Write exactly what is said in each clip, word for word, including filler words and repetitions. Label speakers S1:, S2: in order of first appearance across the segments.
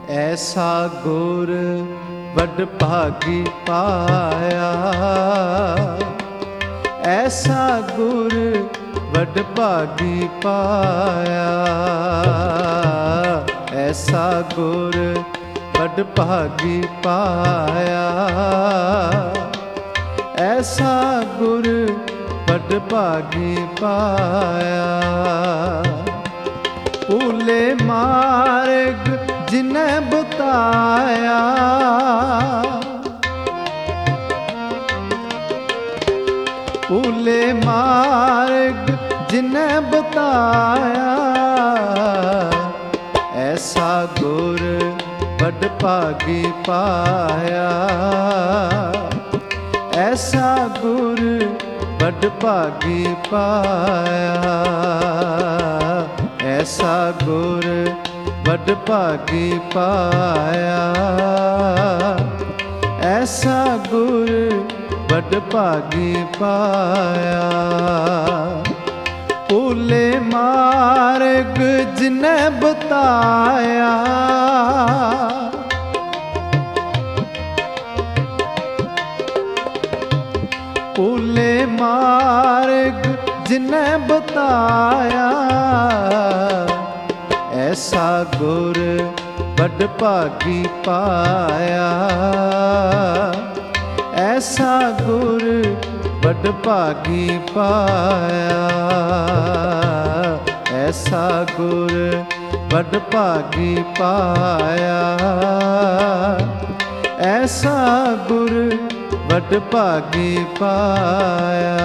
S1: ਐਸਾ ਗੁਰ ਵੱਡ ਭਾਗੀ ਪਾਇਆ, ਐਸਾ ਗੁਰ ਵੱਡ ਭਾਗੀ ਪਾਇਆ, ਐਸਾ ਗੁਰ ਵੱਡ ਭਾਗੀ ਪਾਇਆ, ਐਸਾ ਗੁਰ ਵੱਡ ਭਾਗੀ ਪਾਇਆ। ਭੂਲੇ ਮਾਰਗ ਜਿਨੈ ਬਤਾਇਆ, ਭੂਲੇ ਮਾਰਗ ਜਿਨੈ ਬਤਾਇਆ, ਐਸਾ ਗੁਰ ਵੱਡ ਭਾਗੀ ਪਾਇਆ, ਐਸਾ ਗੁਰ ਵੱਡ ਭਾਗੀ ਪਾਇਆ, ਐਸਾ ਗੁਰ ਵੱਡ ਭਾਗੀ ਪਾਇਆ, ਐਸਾ ਗੁਰ ਵੱਡ ਭਾਗੀ ਪਾਇਆ। ਭੂਲੇ ਮਾਰਗ ਜਿਨੈ ਬਤਾਇਆ, ਭੂਲੇ ਮਾਰਗ ਜਿਨੈ ਬਤਾਇਆ, ਐਸਾ ਗੁਰ ਵੱਡ ਭਾਗੀ ਪਾਇਆ, ਐਸਾ ਗੁਰ ਵੱਡ ਭਾਗੀ ਪਾਇਆ, ਐਸਾ ਗੁਰ ਵੱਡ ਭਾਗੀ ਪਾਇਆ, ਐਸਾ ਗੁਰ ਵੱਡ ਭਾਗੀ ਪਾਇਆ।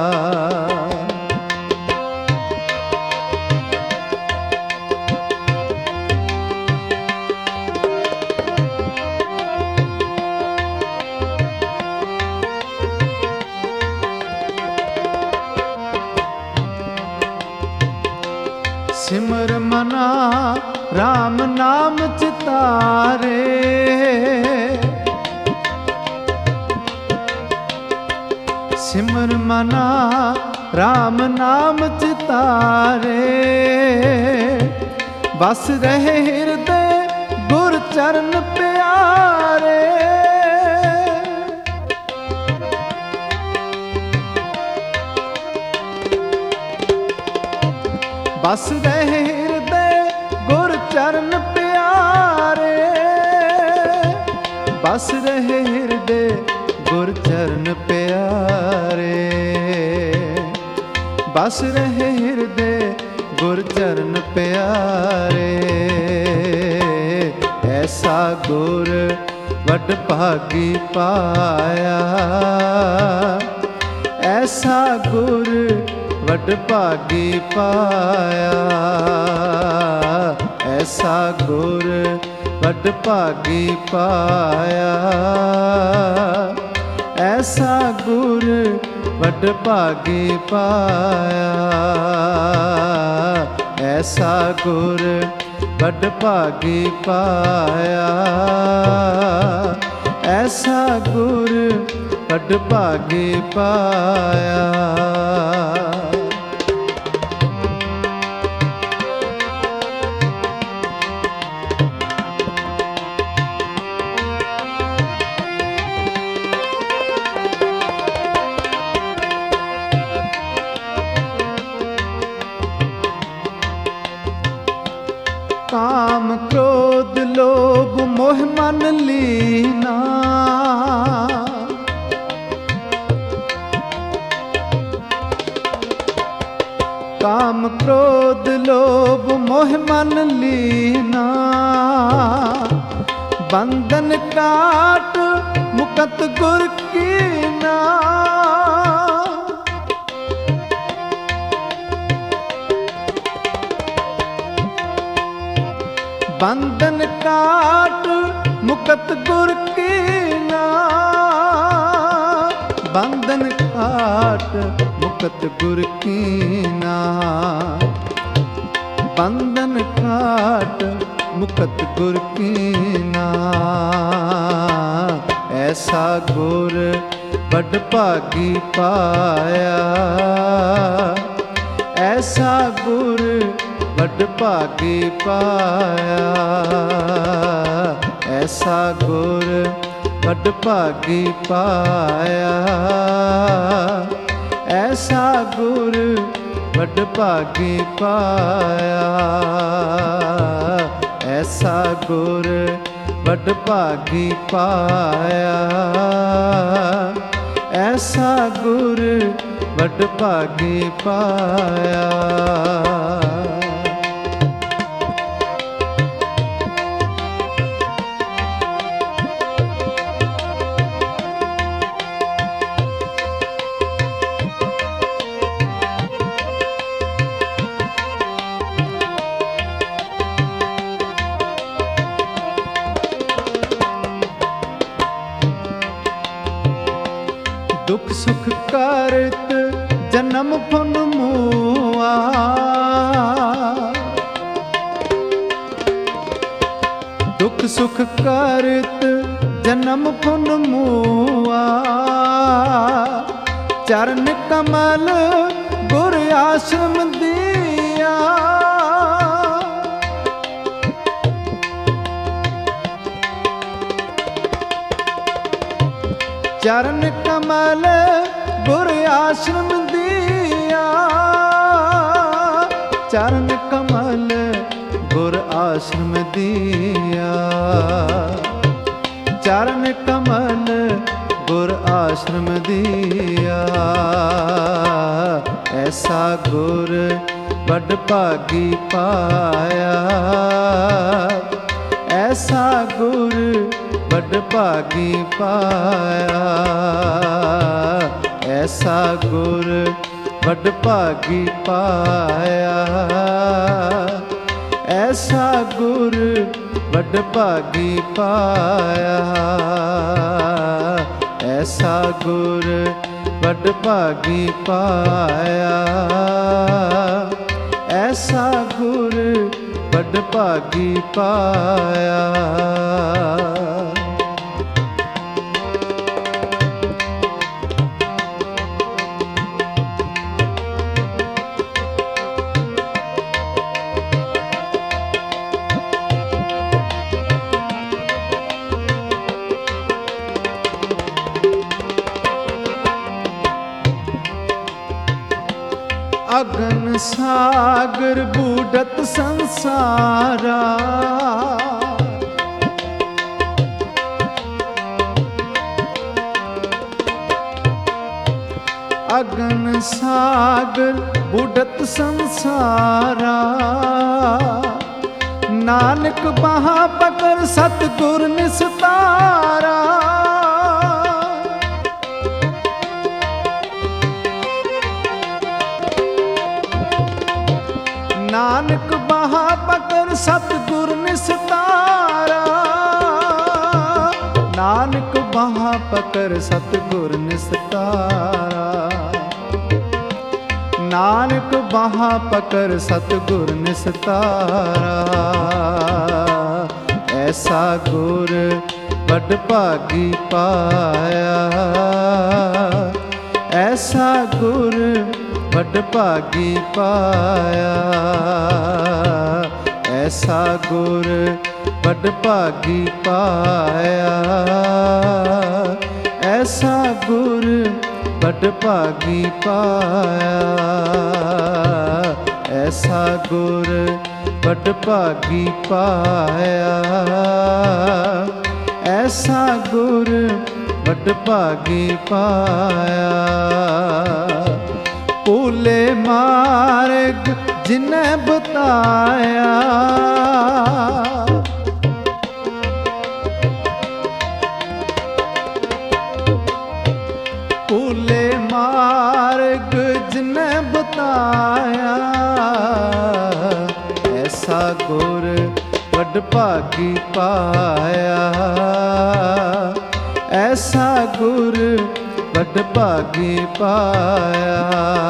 S1: ਸਿਮਰ ਮਨਾ ਰਾਮ ਨਾਮ ਚਿਤਾਰੇ, ਸਿਮਰ ਮਨਾ ਰਾਮ ਨਾਮ ਚਿਤਾਰੇ, ਬਸ ਰਹੇ ਹਿਰਦੇ ਗੁਰ ਚਰਨ ਪਿਆਰੇ, ਬਸ ਰਹੇ ਹਿਰਦੇ ਗੁਰ ਚਰਨ ਪਿਆਰੇ, ਬਸ ਰਹੇ ਹਿਰਦੇ ਗੁਰ ਚਰਨ ਪਿਆਰੇ, ਬਸ ਰਹੇ ਹਿਰਦੇ ਗੁਰ ਚਰਨ ਪਿਆਰੇ, ਐਸਾ ਗੁਰ ਵੱਡ ਭਾਗੀ ਪਾਇਆ, ਐਸਾ ਗੁਰ ਵੱਡ ਭਾਗੀ ਪਾਇਆ, ਐਸਾ ਗੁਰ ਵੱਡ ਭਾਗੀ ਪਾਇਆ, ਐਸਾ ਗੁਰ ਵੱਡ ਭਾਗੀ ਪਾਇਆ, ਐਸਾ ਗੁਰ ਵੱਡ ਭਾਗੀ ਪਾਇਆ, ਐਸਾ ਗੁਰ ਵੱਡ ਭਾਗੀ ਪਾਇਆ। ਕਾਮ ਕ੍ਰੋਧ ਲੋਭ ਮੋਹ ਮਨ ਲੀਨਾ, ਕਾਮ ਕ੍ਰੋਧ ਲੋਭ ਮੋਹ ਮਨ ਲੀਨਾ, ਬੰਧਨ ਕਾਟ ਮੁਕਤ ਗੁਰ ਕੀਨਾ, ਬੰਧਨ ਕਾਟ ਮੁਕਤ ਗੁਰ ਕੀਨਾ, ਬੰਧਨ ਕਾਟ ਮੁਕਤ ਗੁਰ ਕੀਨਾ, ਬੰਧਨ ਕਾਟ ਮੁਕਤ ਗੁਰ ਕੀਨਾ, ਐਸਾ ਗੁਰ ਵੱਡ ਭਾਗੀ ਪਾਇਆ, ਐਸਾ ਗੁਰ ਵੱਡ ਭਾਗੀ ਪਾਇਆ। ਐਸਾ ਗੁਰ ਵੱਡ ਭਾਗੀ ਪਾਇਆ, ਐਸਾ ਗੁਰ ਵੱਡ ਭਾਗੀ ਪਾਇਆ, ਐਸਾ ਗੁਰ ਵੱਡ ਭਾਗੀ ਪਾਇਆ, ਐਸਾ ਗੁਰ ਵੱਡ ਭਾਗੀ ਪਾਇਆ। ਦੁਖ ਸੁਖ ਕਰਤ ਜਨਮ ਫੁਨ ਮੂਆ, ਦੁਖ ਸੁਖ ਕਰਤ ਜਨਮ ਫੁਨ ਮੂਆ, ਚਰਨ ਕਮਲ ਗੁਰ ਆਸ਼ਰਮ ਦੀਆ, ਚਰਨ ਕਮਲ ਗੁਰ ਆਸ਼ਰਮ ਦੀਆ, ਚਰਨ ਕਮਲ ਗੁਰ ਆਸ਼ਰਮ ਦੀਆ, ਚਰਨ ਕਮਲ ਗੁਰ ਆਸ਼ਰਮ ਦੀਆ, ਐਸਾ ਗੁਰ ਵੱਡ ਭਾਗੀ ਪਾਇਆ, ਐਸਾ ਗੁਰ ਵੱਡ ਭਾਗੀ ਪਾਇਆ, ਐਸਾ ਗੁਰ ਵੱਡ ਭਾਗੀ ਪਾਇਆ, ਐਸਾ ਗੁਰ ਵੱਡ ਭਾਗੀ ਪਾਇਆ, ਐਸਾ ਗੁਰ ਵੱਡ ਭਾਗੀ ਪਾਇਆ, ਐਸਾ ਗੁਰ ਵੱਡ ਭਾਗੀ ਪਾਇਆ। ਅਗਨ ਸਾਗਰ ਬੂਢਤ ਸੰਸਾਰਾ, ਅਗਨ ਸਾਗਰ ਬੂਢਤ ਸੰਸਾਰਾ, ਨਾਨਕ ਬਾਹਾਂ ਪਕੜ ਸਤਿਗੁਰ ਨਿਸਤਾਰਾ, ਨਾਨਕ ਬਾਹਾਂ ਪਕੜ ਸਤਿਗੁਰ ਨਿਸਤਾਰਾ, ਨਾਨਕ ਬਾਹਾਂ ਪਕੜ ਸਤਿਗੁਰ ਨਿਸਤਾਰਾ, ਨਾਨਕ ਬਾਹਾਂ ਪਕੜ ਸਤਿਗੁਰ ਨਿਸਤਾਰਾ, ਐਸਾ ਗੁਰ ਵੱਡ ਭਾਗੀ ਪਾਇਆ, ਐਸਾ ਗੁਰ ਵੱਡ ਭਾਗੀ ਪਾਇਆ, ਐਸਾ ਗੁਰ ਵੱਡ ਭਾਗੀ ਪਾਇਆ, ਐਸਾ ਗੁਰ ਵੱਡ ਭਾਗੀ ਪਾਇਆ, ਐਸਾ ਗੁਰ ਵੱਡ ਭਾਗੀ ਪਾਇਆ, ਐਸਾ ਗੁਰ ਵੱਡ ਭਾਗੀ ਪਾਇਆ। ਭੂਲੇ ਮਾਰਗ ਜਿਨੈ ਬਤਾਇਆ, ਭੂਲੇ ਮਾਰਗ ਜਿਨੈ ਬਤਾਇਆ, ਐਸਾ ਗੁਰ ਵੱਡ ਭਾਗੀ ਪਾਇਆ, ਐਸਾ ਗੁਰ ਵੱਡ ਭਾਗੀ ਪਾਇਆ,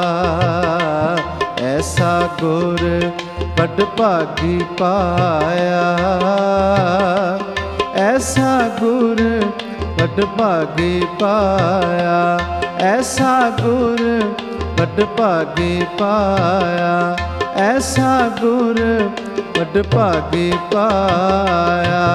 S1: ਐਸਾ ਗੁਰ ਵੱਡ ਭਾਗੀ ਪਾਇਆ, ਐਸਾ ਗੁਰ ਵੱਡ ਭਾਗੀ ਪਾਇਆ, ਐਸਾ ਗੁਰ ਵੱਡ ਭਾਗੀ ਪਾਇਆ, ਐਸਾ ਗੁਰ ਵੱਡ ਭਾਗੀ ਪਾਇਆ।